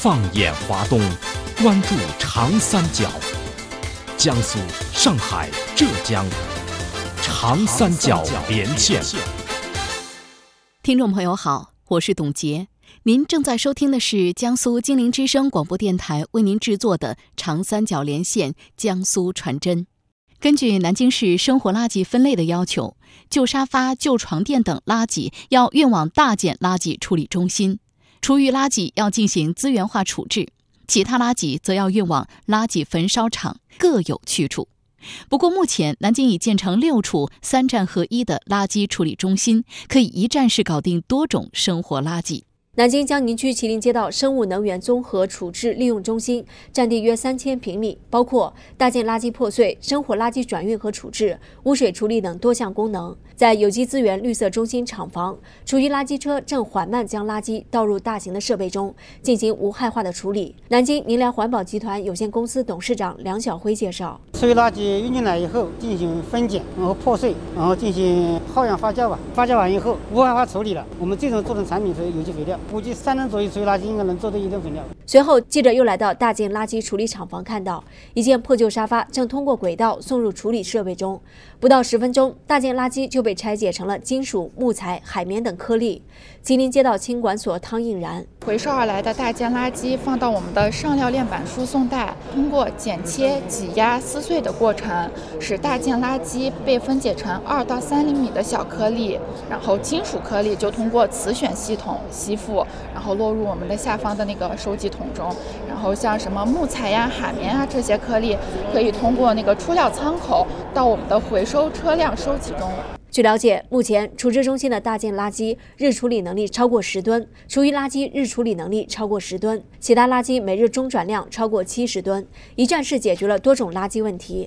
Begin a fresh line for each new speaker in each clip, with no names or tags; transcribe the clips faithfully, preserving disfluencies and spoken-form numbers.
放眼华东，关注长三角，江苏、上海、浙江，长三角连线。
听众朋友好，我是董洁，您正在收听的是江苏金陵之声广播电台为您制作的长三角连线江苏传真。根据南京市生活垃圾分类的要求，旧沙发、旧床垫等垃圾要运往大件垃圾处理中心，厨余垃圾要进行资源化处置，其他垃圾则要运往垃圾焚烧厂，各有去处。不过目前南京已建成六处三站合一的垃圾处理中心，可以一站式搞定多种生活垃圾。
南京江宁区麒麟街道生物能源综合处置利用中心占地约三千平米，包括大件垃圾破碎、生活垃圾转运和处置、污水处理等多项功能。在有机资源绿色中心厂房，厨余垃圾车正缓慢将垃圾倒入大型的设备中，进行无害化的处理。南京宁良环保集团有限公司董事长梁晓辉介绍，
厨余垃圾运进来以后进行分拣，然后破碎，然后进行耗氧发酵吧，发酵完以后无害化处理了。我们最终做成产品是有机肥料，估计三吨左右厨余垃圾应该能做到一吨肥料。
随后记者又来到大件垃圾处理厂房，看到一件破旧沙发正通过轨道送入处理设备中，不到十分钟，大件垃圾就被拆解成了金属、木材、海绵等颗粒。吉林街道清管所汤应然，
回收而来的大件垃圾放到我们的上料链板输送带，通过剪切、挤压、撕碎的过程，使大件垃圾被分解成二到三厘米的小颗粒，然后金属颗粒就通过磁选系统吸附，然后落入我们的下方的那个收集桶中。然后像什么木材呀、海绵啊这些颗粒，可以通过那个出料仓口到我们的回收车辆收集中。
据了解，目前处置中心的大件垃圾日处理能力超过十吨，厨余垃圾日处理能力超过十吨，其他垃圾每日中转量超过七十吨，一站式解决了多种垃圾问题。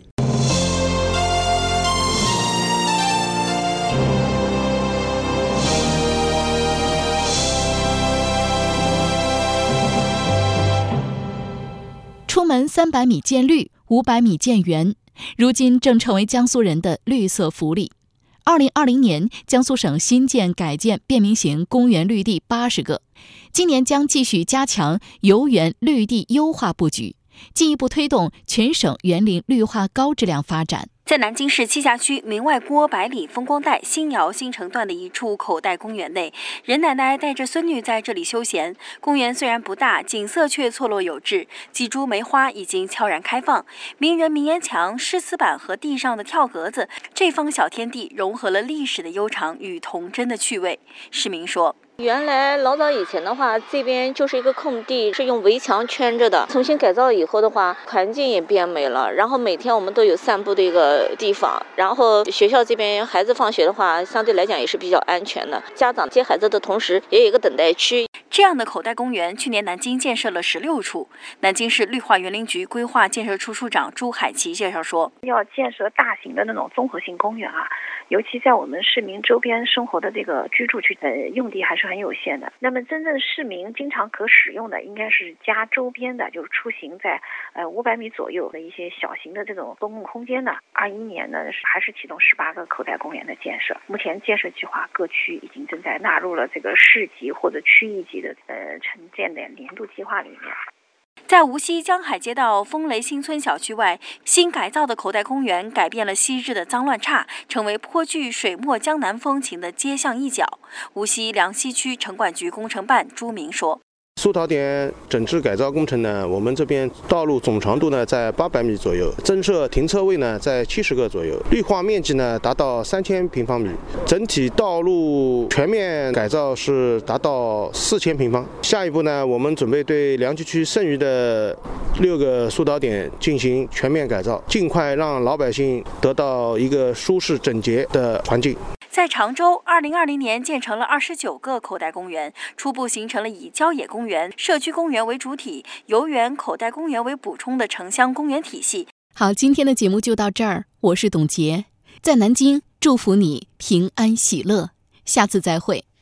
出门三百米见绿，五百米见圆，如今正成为江苏人的绿色福利。二零二零年，江苏省新建改建便民型公园绿地八十个，今年将继续加强游园绿地优化布局，进一步推动全省园林绿化高质量发展。
在南京市栖霞区明外郭百里风光带新窑新城段的一处口袋公园内，任奶奶带着孙女在这里休闲。公园虽然不大，景色却错落有致，几株梅花已经悄然开放，名人名言墙、诗词板和地上的跳格子，这方小天地融合了历史的悠长与童真的趣味。市民说，
原来老早以前的话，这边就是一个空地，是用围墙圈着的。重新改造以后的话，环境也变美了。然后每天我们都有散步的一个地方。然后学校这边孩子放学的话，相对来讲也是比较安全的。家长接孩子的同时，也有一个等待区。
这样的口袋公园，去年南京建设了十六处。南京市绿化园林局规划建设处处长朱海奇介绍说，
要建设大型的那种综合性公园啊，尤其在我们市民周边生活的这个居住区，呃，用地还是很有限的。那么真正市民经常可使用的，应该是家周边的，就是出行在呃五百米左右的一些小型的这种公共空间的。二一年呢，还是启动十八个口袋公园的建设。目前建设计划各区已经正在纳入了这个市级或者区域级的呃城建的年度计划里面。
在无锡江海街道风雷新村小区外，新改造的口袋公园改变了昔日的脏乱差，成为颇具水墨江南风情的街巷一角。无锡梁溪区城管局工程办朱明说，
疏导点整治改造工程呢，我们这边道路总长度呢在八百米左右，增设停车位呢在七十个左右，绿化面积呢达到三千平方米，整体道路全面改造是达到四千平方。下一步呢，我们准备对梁溪区剩余的六个疏导点进行全面改造，尽快让老百姓得到一个舒适整洁的环境。
在常州，二零二零年建成了二十九个口袋公园，初步形成了以郊野公园、社区公园为主体，游园、口袋公园为补充的城乡公园体系。
好，今天的节目就到这儿，我是董洁，在南京祝福你平安喜乐，下次再会。